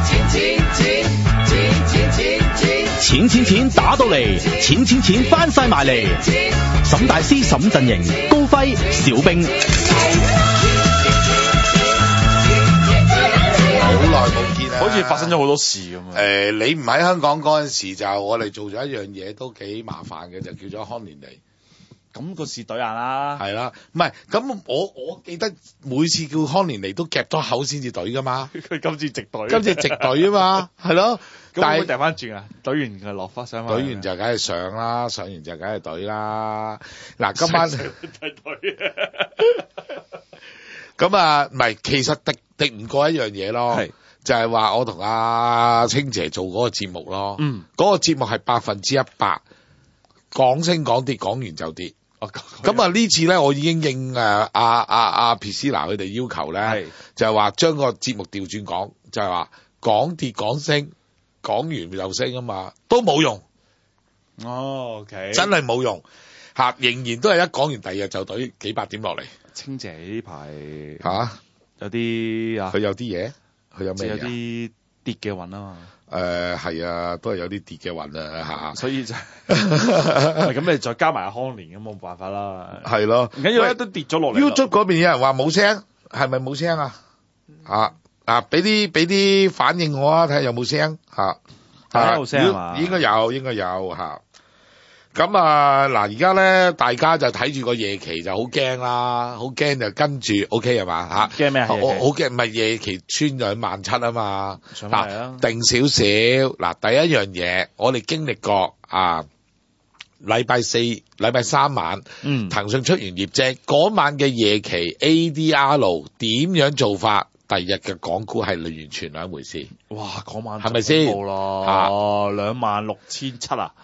錢打到嚟，錢翻晒埋嚟。沈大師沈陣營，高輝小兵。 好耐冇見啦， 好似發生咗好多事咁樣。 你唔喺香港嗰陣時，就我哋做咗一樣嘢都幾麻煩嘅，就叫咗康連尼。 咁個事對人啦， 係啦，唔係咁我記得每次叫康連尼都夾咗口先至懟噶嘛。 佢今次直隊， 今次直懟啊嘛，係咯。 但係掉翻轉啊，懟完就落翻上去。 懟完就梗係上啦，上完就梗係懟啦。嗱，今晚咁啊，唔係，其實敵唔過一樣嘢咯，就係話我同阿清姐做嗰個節目咯。嗰個節目係100%講升講跌，講完就跌。咁啊呢次咧，我已經應阿 Priscilla 佢哋要求咧，就係話將個節目調轉講，就係話講跌講升，講完就升啊嘛，都冇用。 OK， 真係冇用嚇，仍然都係一講完第二日就懟幾百點落嚟。 清姐呢排嚇有啲佢有啲嘢，佢有咩？ 有啲跌嘅運啊嘛。 係啊，都係有啲跌嘅運啊嚇， 所以就咁你再加埋阿康連咁冇辦法啦。 係咯， 唔緊要啦，都跌咗落嚟。 YouTube 嗰邊有人話冇聲，係咪冇聲啊？俾啲反應我啊，睇下有冇聲嚇。 有聲係嘛？ 應該有嚇。咁啊嗱，而家咧大家就睇住個夜期就好驚啦，好驚就跟住 OK 係嘛嚇？ 驚咩啊？ 我好驚，唔係夜期穿咗17000啊嘛。 嗱， 定少少嗱，第一樣嘢我哋經歷過禮拜三晚，騰訊出完業績嗰晚嘅夜期 ADR 點樣做法？第二日嘅港股係完全兩回事。 哇！嗰晚係咪先？ 咯，26700啊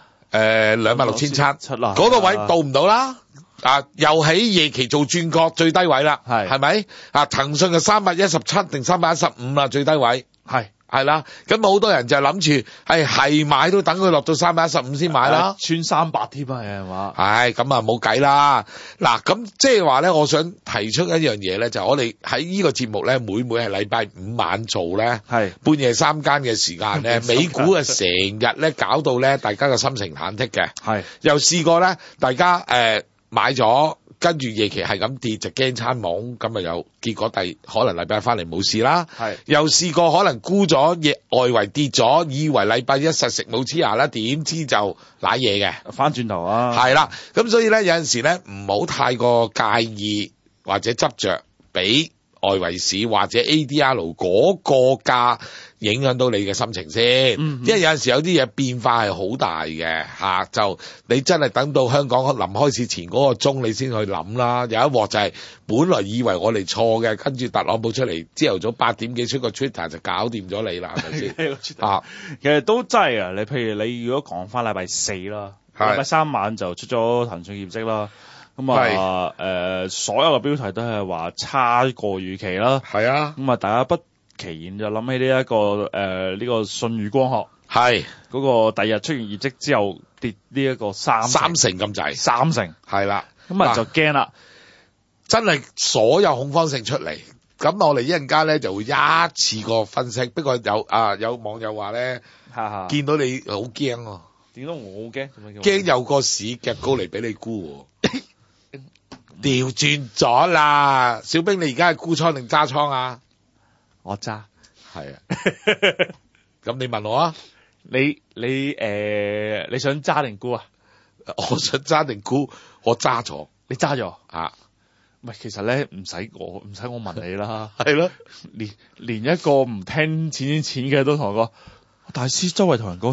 ！26700啦，嗰個位到唔到啦？又喺夜期做轉角最低位啦，係咪？騰訊嘅317定315啦，最低位係啦。咁好多人就諗住係買都等佢落到315先買啦， 穿300添啊，係嘛？ 咁啊冇計啦。嗱，咁即係話咧，我想提出一樣嘢咧，就係我哋喺呢個節目咧，每係禮拜5晚做咧，半夜3更嘅時間咧，美股啊成日咧搞到咧，大家嘅心情忐忑嘅，又試過咧，大家買咗。跟住夜期係咁跌就驚餐懵，咁啊又結果可能禮拜翻嚟冇事啦。又試過可能沽咗外圍跌咗，以為禮拜一實食冇黐牙啦，點知就瀨嘢嘅， 翻轉頭啊！ 係啦，咁所以咧有陣時咧唔好太過介意或者執着俾外圍市或者 ADR 嗰個價影響到你嘅心情先，因為有陣時有啲嘢變化係好大嘅就你真係等到香港臨開始前嗰個鐘你先去諗啦。有一鑊就係本來以為我哋錯嘅，跟住特朗普出嚟朝頭早8點幾出個 Twitter 就搞掂咗你啦，係咪先？ 其實都真係啊！你譬如你如果講翻禮拜4啦，禮拜3晚就出咗騰訊業績啦。咁所有嘅標題都係話差過預期啦。咁大家不其然就諗起呢一個呢個舜宇光學嗰個第日出完業績之後跌呢一個三成咁滯，3成係啦。 咁就驚啦， 真係所有恐慌性出嚟。咁我哋一陣間咧就會一次過分析。不過有網友話咧，見到你好驚喎。 點解我好驚？ 驚有個市夾高嚟俾你沽喎。調轉咗啦，小兵，你而家係沽倉定揸倉啊？ 我揸， 係啊。咁你問我啊？ 你想揸定沽啊？ 我想揸定沽，我揸咗。 你揸咗啊？ 唔係，其實咧唔使我問你啦。 係咯， 連一個唔聽錢嘅都同我講，大師周圍同人講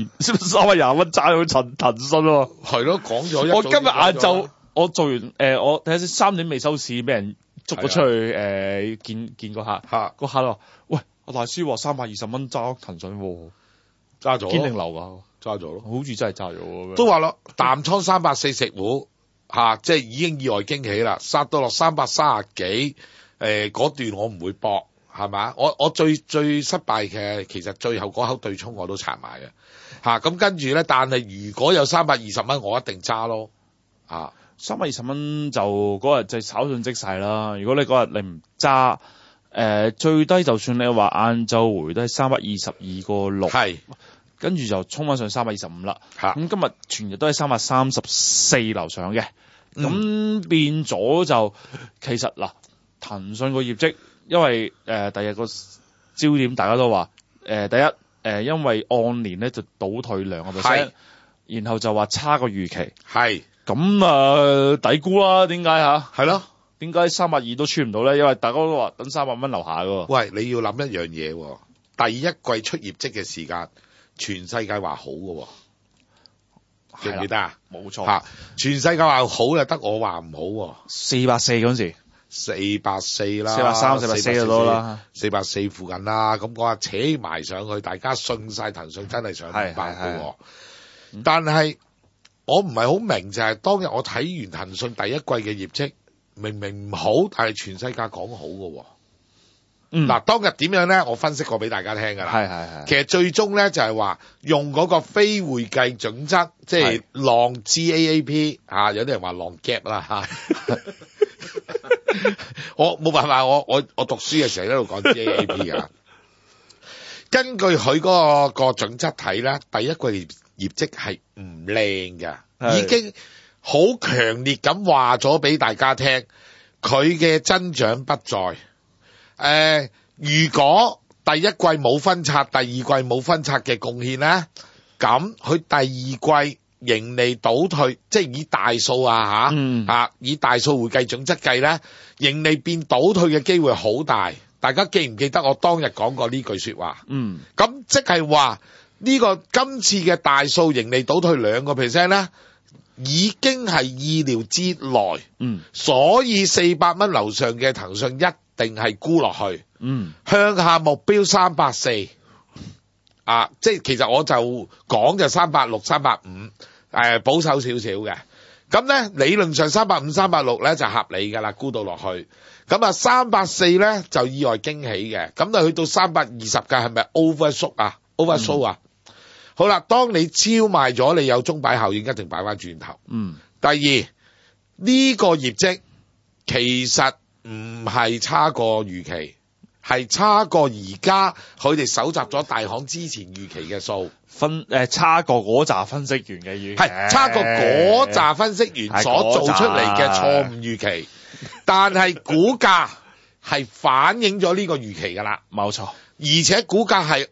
320蚊揸咗騰訊喎。係咯，講咗。 我今日晏晝。我做完我睇下先，3點未收市，俾人捉咗出去見個客，個客話：喂，我大師話320蚊揸騰訊喎， 揸咗堅定流啊， 揸咗咯， 好似真係揸咗。 都話咯，淡倉340股即係已經意外驚喜啦，殺到落330幾，嗰段我唔會搏，係嘛？我最失敗嘅，其實最後嗰口對沖我都拆埋嘅，咁跟住咧，但係如果有320蚊，我一定揸咯，320 蚊就嗰日就炒盡即逝啦。如果你嗰日你唔揸， 最低就算你話晏晝回都係322.6， 係， 跟住就衝翻上325啦。 嚇咁今日全日都係334樓上嘅，咁變咗就其實嗱，騰訊個業績，因為第日個焦點大家都話第一因為按年咧就倒退2%，然後就話差過預期， 係咁抵估啦，點解嚇？ 係咯。 點解320都穿唔到咧？因為大家都話等300蚊樓下噶。 喂，你要諗一樣嘢喎，第一季出業績嘅時間，全世界話好嘅，記唔記得啊？ 冇錯。 嚇，全世界話好就得我話唔好喎。 440嗰陣時 ，440啦 ，430、440就多啦 ，440附近啦。咁我話扯埋上去，大家信晒騰訊真係上500嘅喎。但係我唔係好明就係當日我睇完騰訊第一季嘅業績。明明唔好，但係全世界講好嘅喎。嗱，當日點樣咧？我分析過俾大家聽㗎啦。係。其實最終咧就係話用嗰個非會計準則，即係浪 GAAP 嚇，有啲人話浪 gap 啦嚇。我冇辦法，我讀書嘅時候喺度講 GAAP 㗎。根據佢嗰個準則睇咧，第一季業績係唔靚嘅，已經。好強烈咁話咗俾大家聽，佢嘅增長不在。如果第一季冇分拆，第二季冇分拆嘅貢獻咧，咁佢第二季盈利倒退，即係以大數以大數會計準則計咧，盈利變倒退嘅機會好大。大家記唔記得我當日講過呢句說話？咁即係話呢個今次嘅大數盈利倒退2%咧。已經係意料之內，所以400蚊樓上嘅騰訊一定係沽落去，向下目標340，即係其實我就講就360、350，保守少少嘅，咁咧理論上350、360咧就合理㗎啦，沽到落去，咁340咧就意外驚喜嘅，咁就去到320嘅係咪 overshoot 啊？好啦，當你超賣咗，你有鐘擺效應，一定擺翻轉頭。第二呢個業績其實唔係差過預期，係差過而家佢哋搜集咗大行之前預期嘅數， 差過嗰紮分析員嘅預期， 係差過嗰紮分析員所做出嚟嘅錯誤預期，但係股價係反映咗呢個預期㗎啦， 冇錯， 而且股價係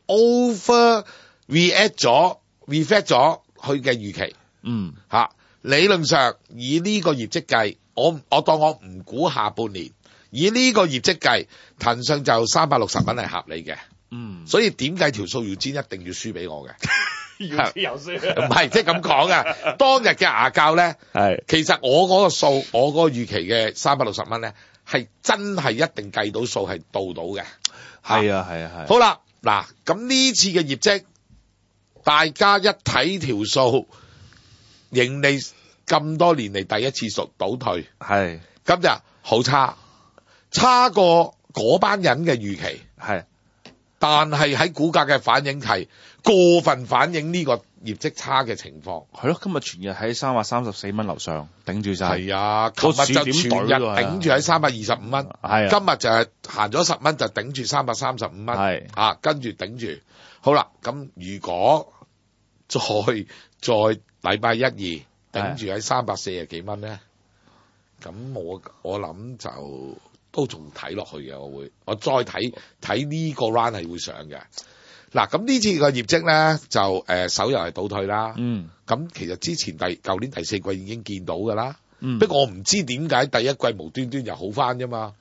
reflect 咗佢嘅預期，理論上以呢個業績計，我當我唔估下半年，以呢個業績計，騰訊就360蚊係合理嘅，所以點計條數要煎一定要輸俾我嘅， 要知有輸， 唔係即係咁講嘅。當日嘅牙教咧，其實我嗰個數，我嗰個預期嘅360蚊咧，係真係一定計到數係到嘅， 係啊。 好啦，嗱咁呢次嘅業績。大家一睇條數，盈利咁多年嚟第一次倒退，咁就好差過嗰班人嘅預期，但係喺股價嘅反應係過分反映呢個業績差嘅情況。 係咯，今日全日喺334蚊樓上頂住晒。 係啊，琴日就全日頂住喺325蚊。係啊，今日就係行咗10蚊就頂住335蚊。係啊，跟住頂住。好啦，咁如果再禮拜1、2頂住喺340幾蚊咧，咁我諗就都仲睇落去嘅，我再睇呢個 round 係會上嘅。嗱，咁呢次個業績咧就手遊係倒退啦。咁其實之前舊年第4季已經見到㗎啦。不過我唔知點解第一季無端端又好翻啫嘛。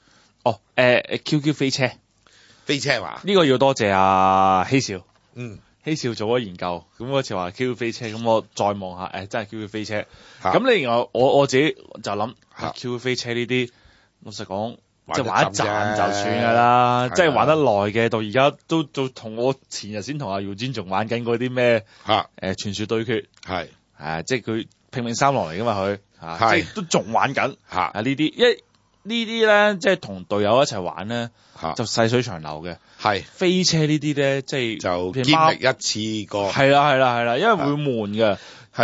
QQ 飛車嘛？ 呢個要多謝阿希少。希少做咗研究，咁嗰次話 QQ 飛車，咁我再望下，真係 QQ 飛車。咁你然後我自己就諗，QQ 飛車呢啲，老實講，即係玩一陣就算㗎啦，即係玩得耐嘅，到而家都同我前日先同阿姚尊仲玩緊嗰啲咩傳說對決，即係佢拼命三郎嚟㗎嘛佢，即係都仲玩緊呢啲，因為呢啲咧即係同隊友一齊玩咧，就細水長流嘅。飛車呢啲咧，即係就經歷一次過。 係啦，因為會悶嘅。 係咯，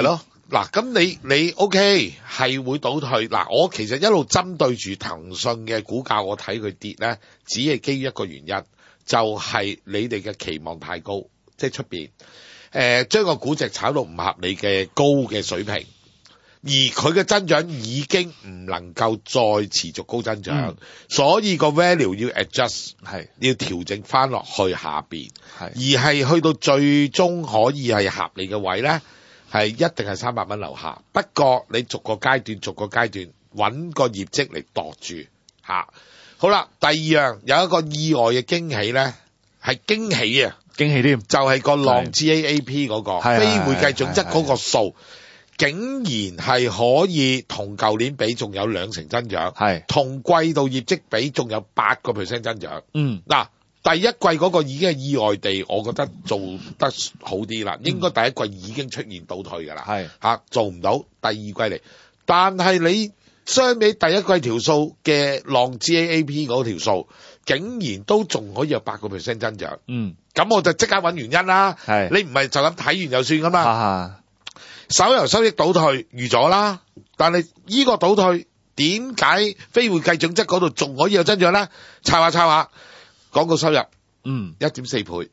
嗱，咁你 OK 係會倒退。嗱，我其實一路針對住騰訊嘅股價，我睇佢跌咧，只係基於一個原因，就係你哋嘅期望太高，即係出邊將個估值炒到唔合理嘅高嘅水平。而佢嘅增長已經唔能夠再持續高增長，所以個 value 要 adjust， 要調整翻落去下邊，而係去到最終可以係合理嘅位咧，係一定係300蚊樓下。不過你逐個階段揾個業績嚟度住嚇。好啦，第二樣有一個意外嘅驚喜咧，係驚喜啊！ 驚喜添， 就係個浪 GAAP 嗰個非會計準則嗰個數。竟然係可以同舊年比仲有2成增長，同季度業績比仲有8% 增長。嗱，第一季嗰個已經係意外地，我覺得做得好啲啦。應該第一季已經出現倒退㗎啦，做唔到第二季嚟。但係你相比第一季條數嘅浪 GAAP 嗰條數，竟然都仲可以有8% 增長。咁我就即刻揾原因啦。你唔係就咁睇完就算㗎嘛。手遊收益倒退預咗啦，但係依個倒退點解非會計準則嗰度仲可以有增長咧？抄下廣告收入1.4倍，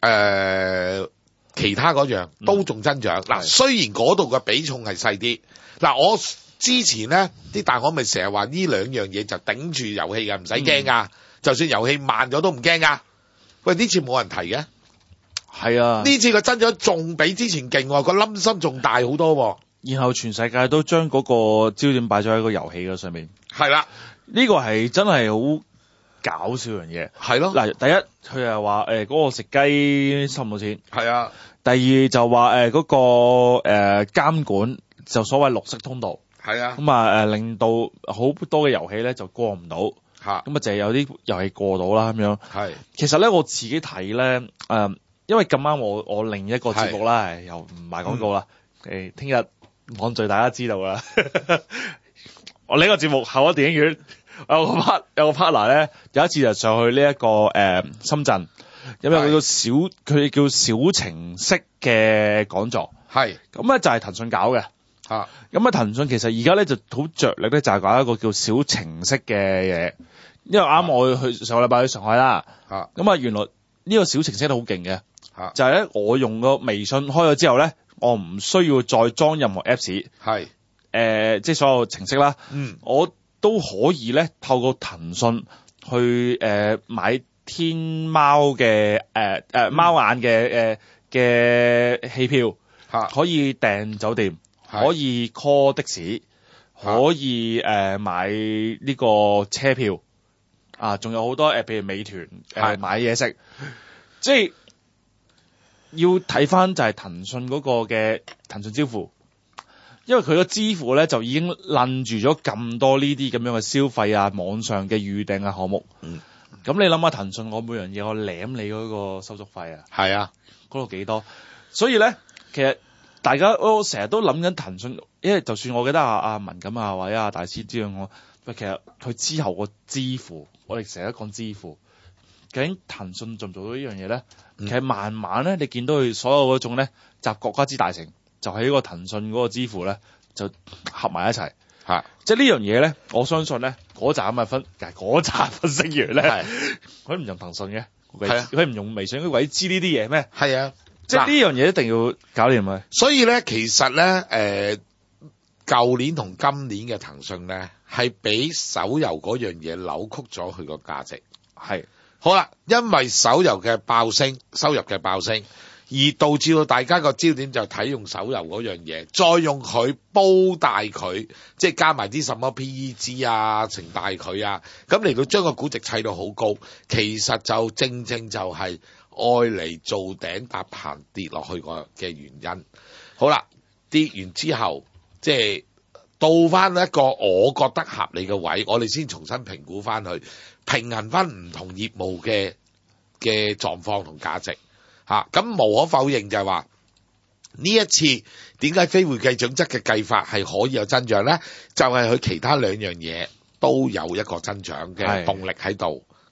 其他嗰樣都仲增長。嗱，雖然嗰度嘅比重係細啲，嗱，我之前咧啲大行咪成日話呢兩樣嘢就頂住遊戲嘅，唔使驚噶，就算遊戲慢咗都唔驚噶。喂，呢次冇人提嘅。 係啊， 呢次個增長仲比之前勁喎，個冧心仲大好多。 然後全世界都將嗰個焦點擺咗喺個遊戲嘅上面。 係啦， 呢個係真係好搞笑樣嘢。係咯，嗱，第一佢係話嗰個食雞收唔到錢。係啊。第二就話嗰個監管就所謂綠色通道。係啊。咁啊令到好多嘅遊戲咧就過唔到。嚇。咁啊就係有啲遊戲過到啦咁樣。係。其實咧我自己睇咧因為咁啱我另一個節目啦，又唔賣廣告啦。聽日網聚大家知道啦。我呢個節目後咗電影院，有個 partner 咧，有一次就上去呢一個深圳，有佢叫小程式嘅講座。係咁咧就係騰訊搞嘅。咁啊騰訊其實而家咧就好着力咧，就係搞一個叫小程式嘅嘢。因為啱我去上個禮拜去上海啦。咁啊原來呢個小程式都好勁嘅。就係咧，我用個微信開咗之後咧，我唔需要再裝任何 Apps，即係所有程式啦。我都可以咧透過騰訊去買天貓嘅貓眼嘅戲票，可以訂酒店，可以 call 的士，可以買呢個車票，仲有好多譬如美團買嘢食，即係。要睇翻就係騰訊嗰個嘅騰訊支付，因為佢個支付咧就已經攬住咗咁多呢啲咁樣嘅消費啊，網上嘅預訂嘅項目。咁你諗下騰訊我每樣嘢我舐你嗰個收足費啊，係啊，嗰度幾多？所以咧，其實大家我成日都諗緊騰訊，因為就算我記得阿文錦啊或者阿大師知道我，其實佢之後個支付，我哋成日都講支付。究竟騰訊做唔做到呢樣嘢咧？其實慢慢咧，你見到佢所有嗰種咧集國家之大成，就喺個騰訊嗰個支付咧就合埋一齊。即係呢樣嘢咧，我相信咧嗰扎分析員咧，佢唔用騰訊嘅，佢唔用微信，佢鬼知呢啲嘢咩？係啊，即係呢樣嘢一定要搞掂佢。所以咧，其實咧，舊年同今年嘅騰訊咧，係俾手遊嗰樣嘢扭曲咗佢個價值。係。好啦，因為手遊嘅爆升，收入嘅爆升，而導致到大家個焦點就睇用手遊嗰樣嘢，再用佢煲大佢，即係加埋啲什麼 PEG 啊，成大佢啊，咁嚟到將個估值砌到好高，其實就正正就係愛嚟做頂搭棚跌落去個嘅原因。好啦，跌完之後，即係到翻一個我覺得合理嘅位，我哋先重新評估翻去。平衡翻唔同業務嘅狀況同價值咁無可否認就係話呢一次點解非會計準則嘅計法係可以有增長咧？就係佢其他兩樣嘢都有一個增長嘅動力喺度。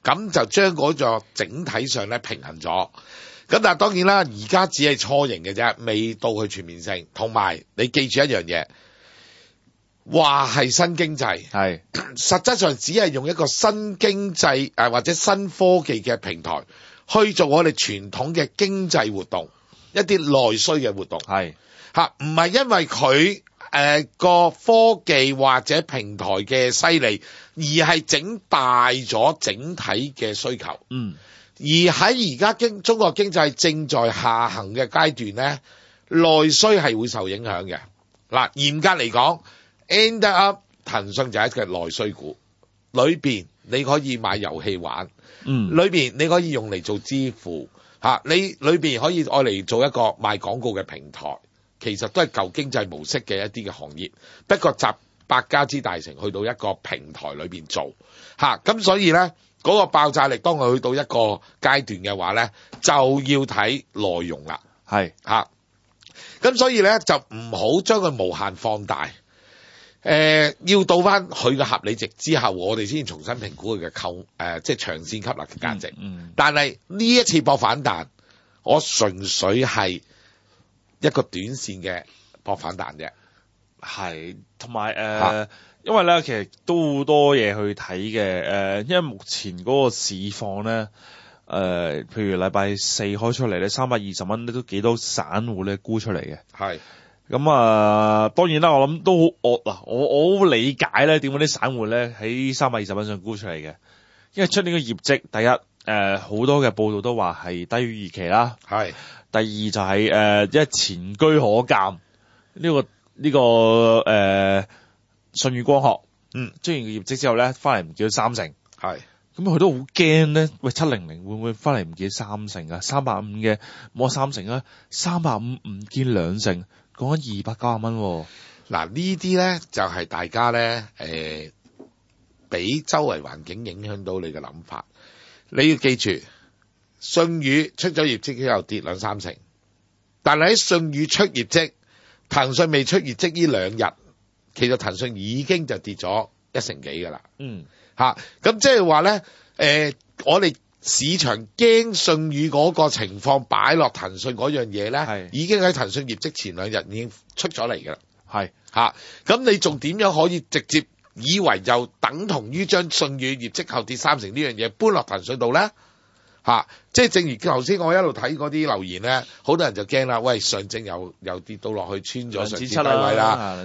咁就將嗰個整體上咧平衡咗。咁但係當然啦，而家只係初型嘅啫，未到去全面性。同埋你記住一樣嘢，話係新經濟，係實質上只係用一個新經濟或者新科技嘅平台去做我哋傳統嘅經濟活動，一啲內需嘅活動，係嚇，唔係因為佢個科技或者平台嘅犀利，而係整大咗整體嘅需求。而喺而家中國經濟正在下行嘅階段咧，內需係會受影響嘅。嗱，嚴格嚟講 end up 騰訊就係一個內需股，裏邊你可以買遊戲玩，裏邊你可以用嚟做支付嚇，你裏邊可以愛嚟做一個賣廣告嘅平台。其實都係舊經濟模式嘅一啲嘅行業，不過集百家之大成去到一個平台裏邊做嚇，咁所以咧嗰個爆炸力當佢去到一個階段嘅話咧，就要睇內容啦，係嚇，咁所以咧就唔好將佢無限放大，要到翻佢嘅合理值之後，我哋先重新評估佢嘅即係長線吸納嘅價值。但係呢一次博反彈，我純粹係一個短線嘅博反彈啫， 係同埋因為咧其實都好多嘢去睇嘅，因為目前嗰個市況咧，譬如禮拜四開出嚟咧，320蚊咧都幾多散戶咧沽出嚟嘅，係咁當然啦，我諗都好惡嗱，我好理解咧點解啲散戶咧喺320蚊上沽出嚟嘅，因為出年嘅業績第一好多嘅報道都話係低於預期啦，係。第二就係因為前車可鑑呢個舜宇光學，出完個業績之後咧，翻嚟唔見到三成，係咁佢都好驚咧。喂，700會唔會翻嚟唔見三成啊？350嘅冇三成啊，350唔見兩成，講緊290蚊。 嗱呢啲咧就係大家咧俾周圍環境影響到你嘅諗法，你要記住。舜宇出咗業績之後跌2-3成，但係喺舜宇出業績，騰訊未出業績呢2日，其實騰訊已經就跌咗1成幾噶啦。咁即係話咧，我哋市場驚舜宇嗰個情況擺落騰訊嗰樣嘢咧，已經喺騰訊業績前2日已經出咗嚟噶啦。係咁你仲點樣可以直接以為就等同於將舜宇業績後跌3成呢樣嘢搬落騰訊度咧？即係正如頭先我一路睇嗰啲留言咧，好多人就驚啦。喂，上證又跌到落去穿咗上次低位啦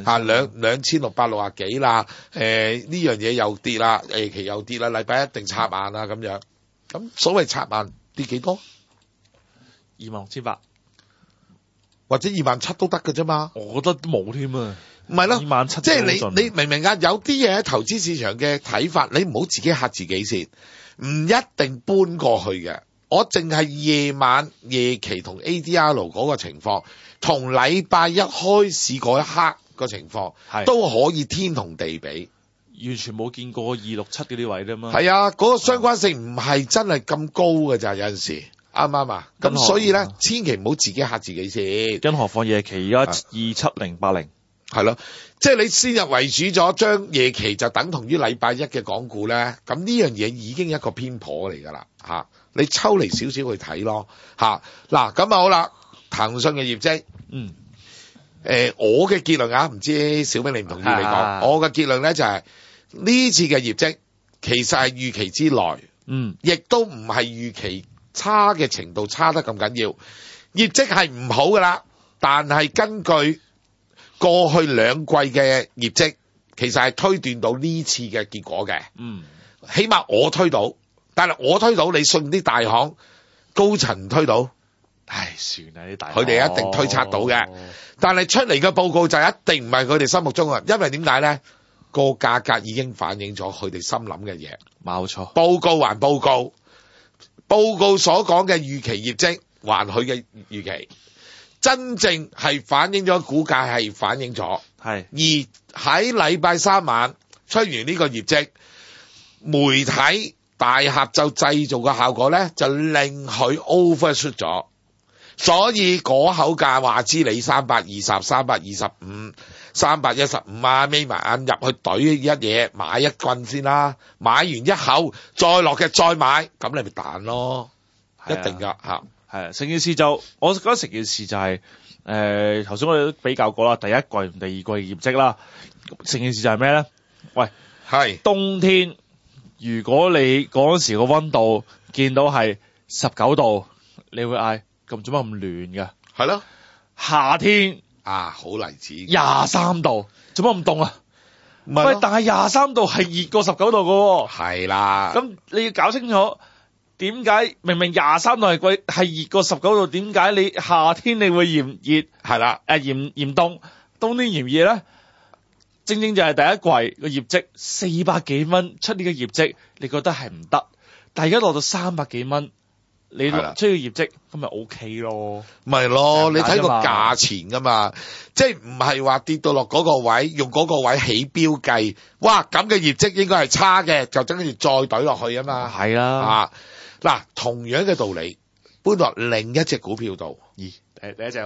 ，2660幾啦。呢樣嘢又跌啦，期又跌啦，禮拜一定插眼啦咁樣。咁所謂插眼跌幾多？26,800或者27,000都得㗎啫嘛。 我覺得冇添啊。 唔係咯 ，27,000 即係你明唔明啊？有啲嘢喺投資市場嘅睇法，你唔好自己嚇自己先。唔一定搬過去嘅，我淨係夜期同 ADR 嗰個情況，同禮拜一開市嗰一刻個情況，都可以天同地比， 完全冇見過267嗰啲位啫嘛。 係啊，嗰個相關性唔係真係咁高嘅咋，有陣時啱唔啱啊？咁所以咧，千祈唔好自己嚇自己先。 更何況夜期而家27080。 係咯，即係你先入為主咗，將夜期就等同於禮拜一嘅港股咧，咁呢樣嘢已經一個偏頗嚟㗎啦嚇，你抽離少少去睇咯嚇。嗱咁啊好啦，騰訊嘅業績，我嘅結論啊，唔知小明你唔同意你講，我嘅結論咧就係呢次嘅業績其實係預期之內，亦都唔係預期差嘅程度差得咁緊要，業績係唔好㗎啦，但係根據過去2季嘅業績，其實係推斷到呢次嘅結果嘅。起碼我推到，但係我推到，你信啲大行高層推到？唉，算啦，啲大行佢哋一定推測到嘅。但係出嚟嘅報告就一定唔係佢哋心目中啊，因為點解咧？個價格已經反映咗佢哋心諗嘅嘢。冇錯，報告還報告，報告所講嘅預期業績還佢嘅預期。真正係反映咗股價係反映咗，係而喺禮拜三晚出完呢個業績，媒體大合奏製造嘅效果咧，就令佢 overshoot 咗，所以嗰口價話知你320、325， 315啊，眯埋眼入去懟一嘢，買一棍先啦，買完一口再落嘅再買，咁你咪彈咯，一定噶嚇。 係啊，成件事就我覺得成件事就係頭先我哋都比較過啦，第一季同第二季業績啦，成件事就係咩咧？喂， 係冬天如果你嗰陣時個溫度見到係19度，你會嗌咁做乜咁暖㗎？ 係咯， 夏天啊好例子 23度，做乜咁凍啊？喂，但係23度係熱過19度㗎喎。 係啦， 咁你要搞清楚。點解明明23度係熱過19度？點解你夏天你會嫌熱？ 係啦， 嫌凍，冬天嫌熱咧？正正就係第一季個業績400幾蚊出呢個業績，你覺得係唔得？但係而家落到300幾蚊，你出個業績咁咪 OK 咯？ 咪咯，你睇個價錢噶嘛，即係唔係話跌到落嗰個位，用嗰個位起標計，哇咁嘅業績應該係差嘅，就等住再懟落去啊嘛。 係啦。 嗱，同樣嘅道理，搬落另一隻股票度， 第一隻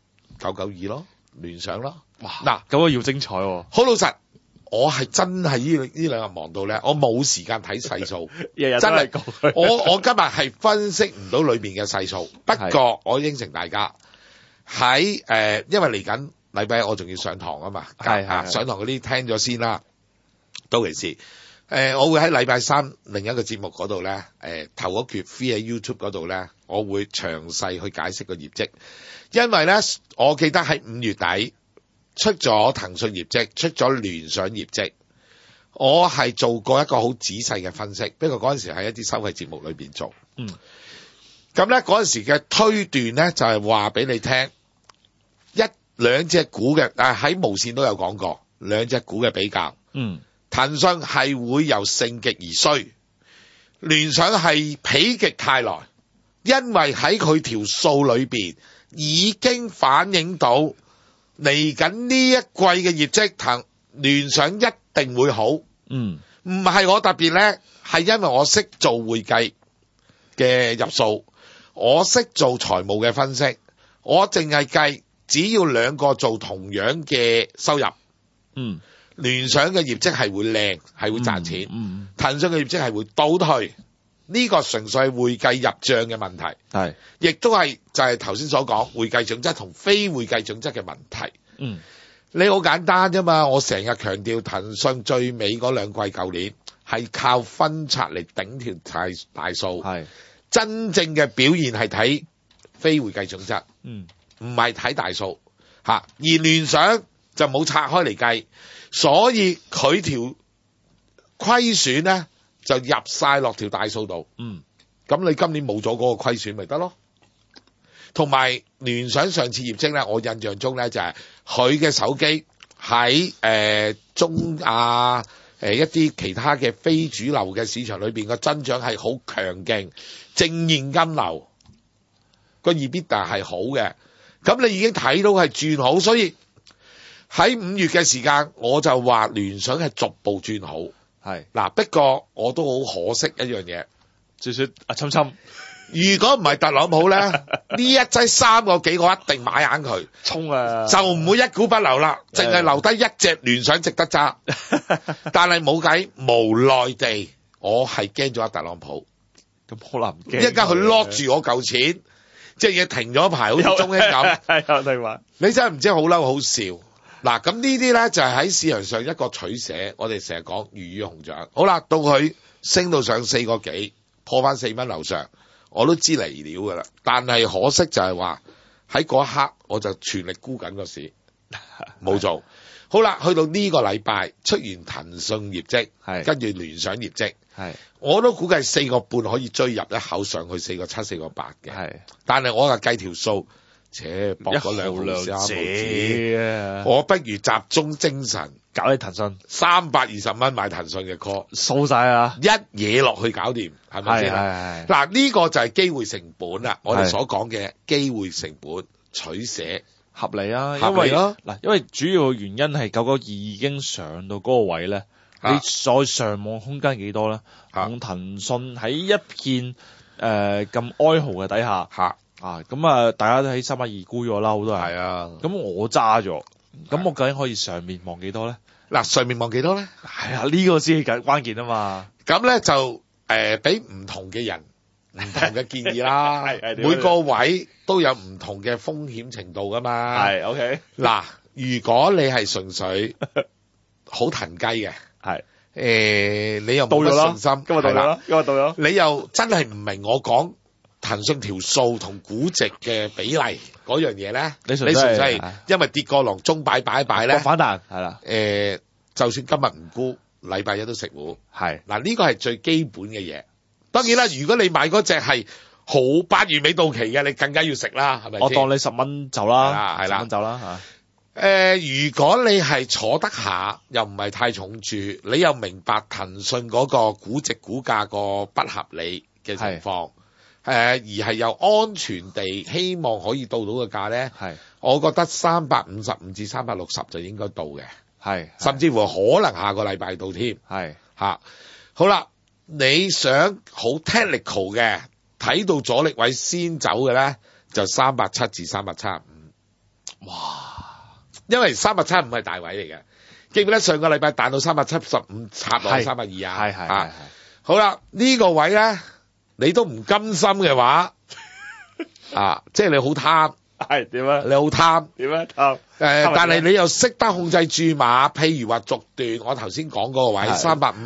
992咯，聯想咯。 哇！嗱，咁個要精彩喎。 好老實，我係真係呢兩日忙到咧，我冇時間睇細數， 日日真係我今日係分析唔到裏邊嘅細數。不過我應承大家喺因為嚟緊禮拜我仲要上堂啊嘛，上堂嗰啲聽咗先啦，到其時。我會喺禮拜三另一個節目嗰度咧，頭嗰橛 free 喺 YouTube 嗰度咧，我會詳細去解釋個業績，因為咧，我記得喺5月底出咗騰訊業績，出咗聯想業績，我係做過一個好仔細嘅分析，不過嗰陣時喺一啲收費節目裏邊做，咁咧嗰陣時嘅推斷咧就係話俾你聽，兩隻股嘅喺無線都有講過，兩隻股嘅比較，騰訊係會由盛極而衰，聯想係否極泰來，因為喺佢條數裏邊已經反映到嚟緊呢一季嘅業績，聯想一定會好。唔係我特別叻，係因為我識做會計嘅入數，我識做財務嘅分析，我淨係計只要兩個做同樣嘅收入。聯想嘅業績係會靚，係會賺錢。騰訊嘅業績係會倒退，呢個純粹係會計入帳嘅問題。係，亦都係就係頭先所講會計準則同非會計準則嘅問題。你好簡單啫嘛，我成日強調騰訊最尾嗰兩季舊年係靠分拆嚟頂條大數。係，真正嘅表現係睇非會計準則。唔係睇大數嚇，而聯想就冇拆開嚟計。所以佢條虧損咧就入晒落條大數度。咁你今年冇咗嗰個虧損咪得咯？同埋聯想上次業績咧，我印象中咧就係佢嘅手機喺中亞一啲其他嘅非主流嘅市場裏邊個增長係好強勁，正現金流個 EBITDA 係好嘅。咁你已經睇到係轉好，所以喺5月嘅時間，我就話聯想係逐步轉好。嗱，不過我都好可惜一樣嘢， 就算侵侵， 如果唔係特朗普咧，呢一劑3個幾，我一定買硬佢， 衝啊， 就唔會一股不留啦，淨係留低一隻聯想值得揸。但係冇計，無奈地，我係驚咗特朗普。 咁可能唔驚， 一陣間佢 lock 住我嚿錢，即係嘢停咗一排，好似中興咁。你真係唔知好嬲好笑。嗱，咁呢啲咧就係喺市場上一個取捨，我哋成日講魚與熊掌。好啦，到佢升到上4個幾，破翻4蚊樓上，我都知離料噶啦。但係可惜就係話喺嗰一刻，我就全力沽緊個市，冇做。好啦，去到呢個禮拜出完騰訊業績，跟住聯想業績，我都估計4個半可以追入一口上去4個7、4個8嘅。但係我就計條數。搏嗰2毫3毫子，我不如集中精神搞你騰訊 320蚊買騰訊嘅 call， 掃晒啊！ 一嘢落去搞掂，係咪先？嗱，呢個就係機會成本啦，我哋所講嘅機會成本取捨合理啊，因為主要原因係992已經上到嗰個位咧，你再上網空間幾多咧？同騰訊喺一片咁哀嚎嘅底下。咁大家都喺312沽咗啦，好多人。咁我揸咗， 咁我究竟可以上面望幾多咧？ 嗱，上面望幾多咧？ 係啊，呢個先係關鍵啊嘛。 咁咧就俾唔同嘅人唔同嘅建議啦。 係每個位都有唔同嘅風險程度噶嘛。 係 OK。 嗱，如果你係純粹好騰雞嘅， 係你又冇乜信心， 今日到咗，今日到咗， 你又真係唔明我講騰訊條數同估值嘅比例嗰樣嘢咧，你純粹係因為跌過龍中擺一擺咧， 反彈係啦。 就算今日唔沽，禮拜一都食糊。 係嗱，呢個係最基本嘅嘢。當然啦，如果你買嗰隻係好8月尾到期嘅，你更加要食啦，係咪先？ 我當你10蚊就啦， 係啦，10 蚊就啦嚇。 如果你係坐得下，又唔係太重注，你又明白騰訊嗰個估值股價個不合理嘅情況，而係又安全地希望可以到嘅價咧，我覺得355至360就應該到嘅。甚至乎可能下個禮拜到添。好啦，你想好 technical 嘅，睇到阻力位先走嘅咧，就370至375。哇！因為375係大位嚟嘅，記唔記得上個禮拜彈到375插落320啊？好啦，呢個位咧，你都唔甘心嘅話，即係你好貪。 係點啊？ 你好貪點啊？貪但係你又識得控制注碼，譬如話逐段，我頭先講嗰個位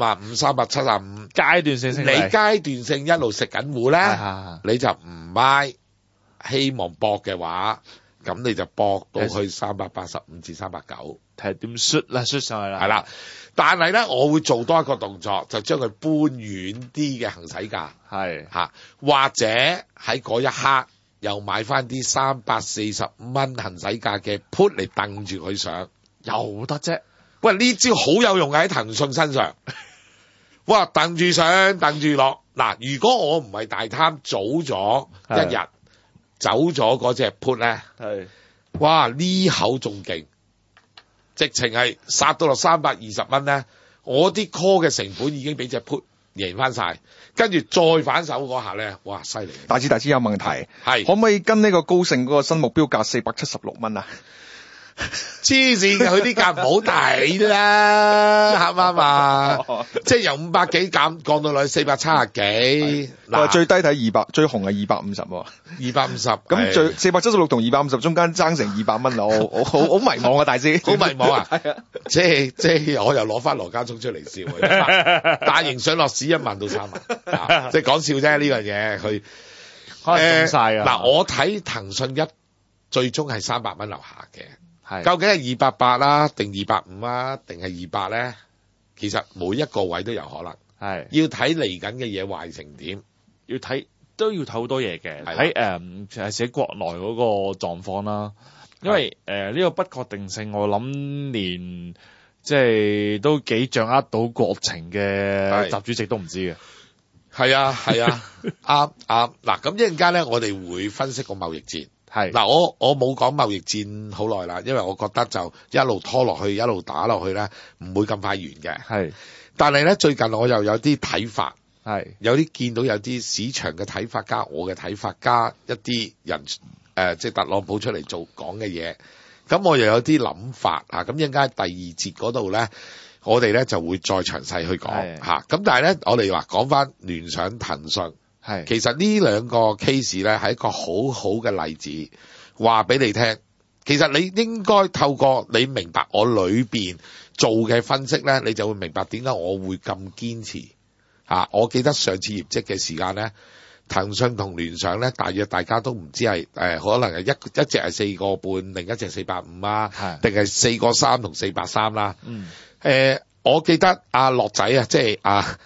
355、375 階段性升， 你階段性一路食緊糊咧，你就唔買，希望搏嘅話，咁你就搏到去385至390， 睇下點xuất啦，xuất上去啦。 係啦，但係咧，我會做多一個動作，就將佢搬遠啲嘅行使價，或者喺嗰一刻。又買翻啲340蚊行使價嘅 put 嚟掟住佢上， 又得啫。 喂，呢招好有用喺騰訊身上。哇，掟住上，掟住落。嗱，如果我唔係大貪，早咗一日走咗嗰隻 put 咧，哇，呢口仲勁，直情係殺到落320蚊咧。我啲 call 嘅成本已經俾隻 put贏翻晒。跟住再反手嗰下咧，哇，犀利！ 大師有問題，可唔可以跟呢個高盛嗰個新目標價476蚊啊？ 黐線嘅，佢啲價唔好抵啦，啱唔啱啊？即係由500幾降到落去470幾， 嗱最低睇200，最紅係250喎。 250， 咁最476同250中間爭成200蚊啊！我好迷茫啊，大師， 好迷茫啊！即係我又攞翻羅家聰出嚟笑，大型上落市1萬到3萬，即係講笑啫呢樣嘢，佢嗱我睇騰訊最終係300蚊樓下嘅。究竟係280啦，定250啊，定係200咧？其實每一個位都有可能，要睇嚟緊嘅嘢壞成點， 都要睇好多嘢嘅，睇其實喺國內嗰個狀況啦。因為呢個不確定性，我諗連即係都幾掌握到國情嘅習主席都唔知嘅。 係啊，啱。嗱，咁一陣間咧，我哋會分析個貿易戰。嗱，我冇講貿易戰好耐啦，因為我覺得就一路拖落去，一路打落去咧，唔會咁快完嘅。但係咧最近我又有啲睇法，有啲見到有啲市場嘅睇法加我嘅睇法加一啲人即係特朗普出嚟講嘅嘢，咁我又有啲諗法啊。咁一陣間第2節嗰度咧，我哋咧就會再詳細去講嚇。咁但係咧，我哋話講翻聯想、騰訊。其實呢兩個 case 咧係一個好好嘅例子，話俾你聽。其實你應該透過你明白我裏邊做嘅分析咧，你就會明白點解我會咁堅持嚇。我記得上次業績嘅時間咧，騰訊同聯想咧，大約大家都唔知係可能係一隻係4個半，另一隻450啊，定係4個3同430啦。我記得阿樂仔啊，即係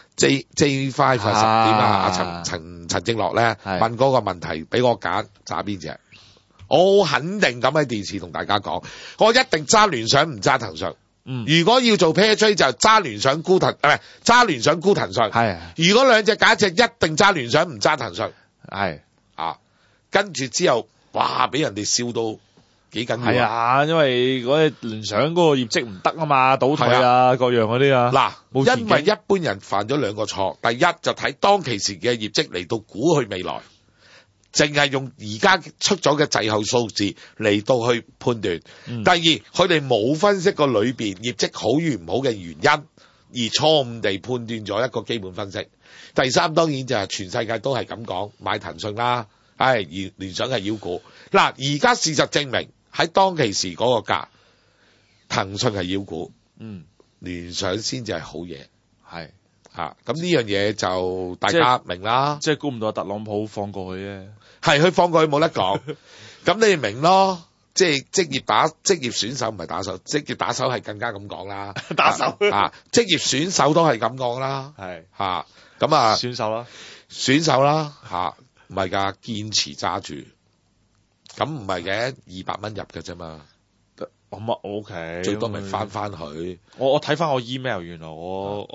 J5 點啊，陳正樂咧問嗰個問題俾我揀揸邊隻，我好肯定咁喺電視同大家講，我一定揸聯想唔揸騰訊。如果要做 pair trade 就揸聯想沽騰，揸聯想沽騰訊。如果兩隻揀一隻，一定揸聯想唔揸騰訊。跟住之後，哇！俾人哋笑到幾緊要因為嗰隻聯想嗰個業績唔得啊嘛，倒退各樣嗰啲啊。 嗱，因為一般人犯咗2個錯，第一就睇當其時嘅業績嚟到估佢未來， 淨係用而家出咗嘅滯後數字嚟到去判斷。第二，佢哋冇分析過裏邊業績好與唔好嘅原因，而錯誤地判斷咗一個基本分析。第三，當然就係全世界都係咁講，買騰訊啦，聯想係妖股。嗱，而家事實證明喺當其時嗰個價，騰訊係妖股，聯想先至係好嘢。 係咁呢樣嘢就大家明啦。 即係估唔到特朗普放過去啫。 係佢放過去冇得講。咁你明咯？即係職業選手唔係打手，職業打手係更加咁講啦。 打手職業選手都係咁講啦。 係咁啊，選手啦唔係㗎，堅持揸住。咁唔係嘅，200蚊入嘅啫嘛。 咁啊 OK， 最多咪翻去。 我睇翻我 email， 原來我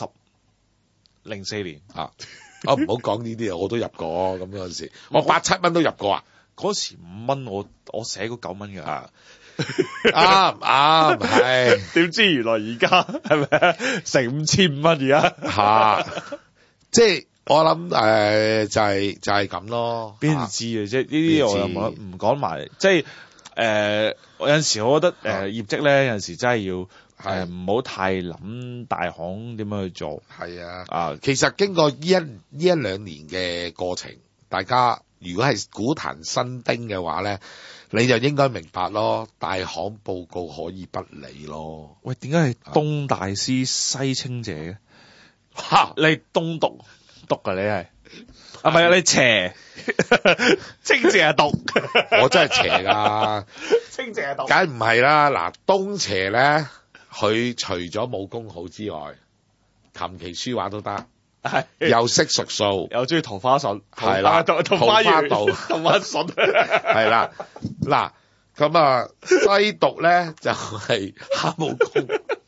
04年我唔好講呢啲啊，我都入過咁嗰陣時，我8-7蚊都入過啊。 嗰時5蚊，我寫過9蚊㗎。 啱係。 點知原來而家係咪成5500蚊而家？ 即係我諗就係咁咯。 邊知啊？即係呢啲我又唔講埋。即係有陣時我覺得業績咧有陣時真係要唔好太諗大行點樣去做。係其實經過呢一兩年嘅過程，大家如果係股壇新丁嘅話咧，你就應該明白咯。大行報告可以不理咯。 喂，點解係東大師西清姐嘅？你東讀㗎你係？唔係啊，你邪清姐係讀。 我真係邪㗎。 清姐係讀。 梗唔係啦。嗱，東邪咧，佢除咗武功好之外，琴棋書畫都得。又識術數， 又中意桃花筍， 係啦， 桃花道，桃花筍， 係啦。嗱，咁啊，西毒咧就係黑武功，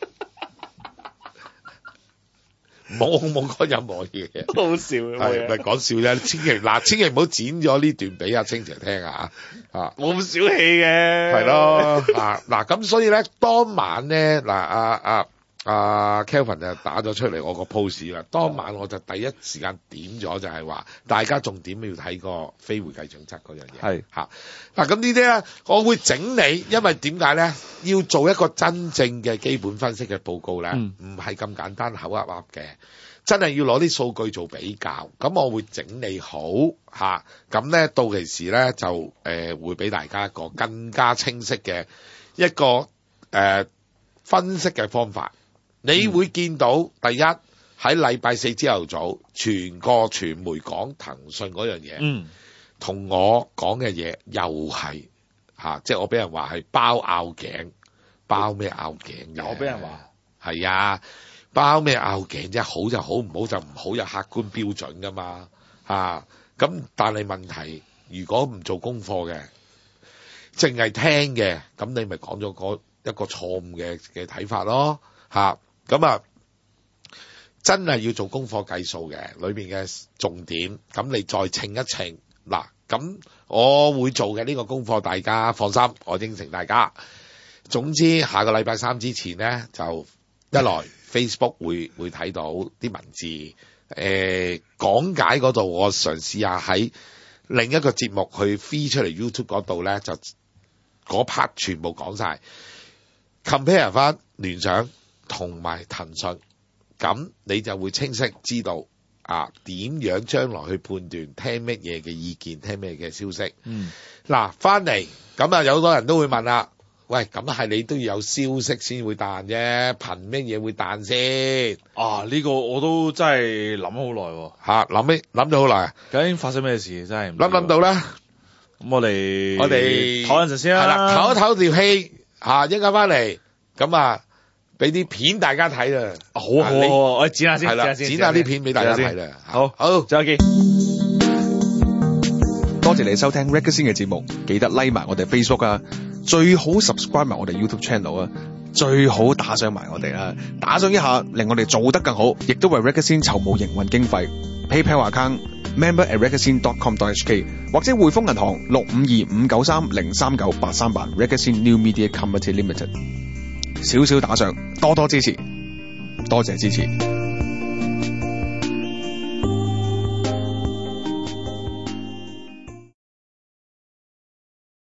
冇講任何嘢， 好笑係咪講笑啫？千祈唔好剪咗呢段俾阿清姐聽啊！ 我咁小氣嘅， 係咯。嗱，咁所以咧，當晚咧，Kelvin 就打咗出嚟我個 post 啦。當晚我就第一時間點咗，就係話大家重點要睇個非會計準則嗰樣嘢。係嗱，咁呢啲咧，我會整理，因為點解咧？要做一個真正嘅基本分析嘅報告咧，唔係咁簡單口噏噏嘅，真係要攞啲數據做比較。咁我會整理好咁咧到其時咧就會俾大家一個更加清晰嘅一個分析嘅方法。你會見到第一喺禮拜4朝頭早，全個傳媒講騰訊嗰樣嘢，同我講嘅嘢又係即係我俾人話係包拗頸，包咩拗頸？ 又俾人話係包咩拗頸啫？好就好，唔好就唔好，有客觀標準噶嘛咁但係問題，如果唔做功課嘅，淨係聽嘅，咁你咪講咗嗰一個錯誤嘅睇法咯咁真係要做功課計數嘅，裏面嘅重點，咁你再稱一稱嗱，咁我會做嘅呢個功課，大家放心，我應承大家。總之下個禮拜3之前呢，就一來 Facebook 會睇到啲文字，講解嗰度我嘗試下喺另一個節目去 feed 出嚟 YouTube 嗰度呢，就嗰 part 全部講晒 compare 翻聯想同埋騰訊，咁你就會清晰知道點樣將來去判斷聽乜嘢嘅意見，聽乜嘢嘅消息。嗱，翻嚟咁有好多人都會問啦，喂，咁係你都要有消息先會彈啫，憑乜嘢會彈先？ 呢個我都真係諗好耐喎。 諗咗好耐。 究竟發生咩事？真係諗到咧。 咁我哋唞陣先啦。 係啦，唞一唞條氣一陣間翻嚟咁俾啲片大家睇啦。 好，我剪下先。係啦， 剪下啲片俾大家睇啦。 好，再見。 多謝你收聽 Reggie 先嘅節目，記得 like 埋我哋 Facebook 啊，最好 subscribe 埋我哋 YouTube channel 啊，最好打賞埋我哋啊，打賞一下令我哋做得更好，亦都為 Reggie 先籌募營運經費。PayPal account member@reggie.com.hk 或者匯豐銀行652-593-039-838 Reggie New Media Company Limited。少少打賞，多多支持，多謝支持。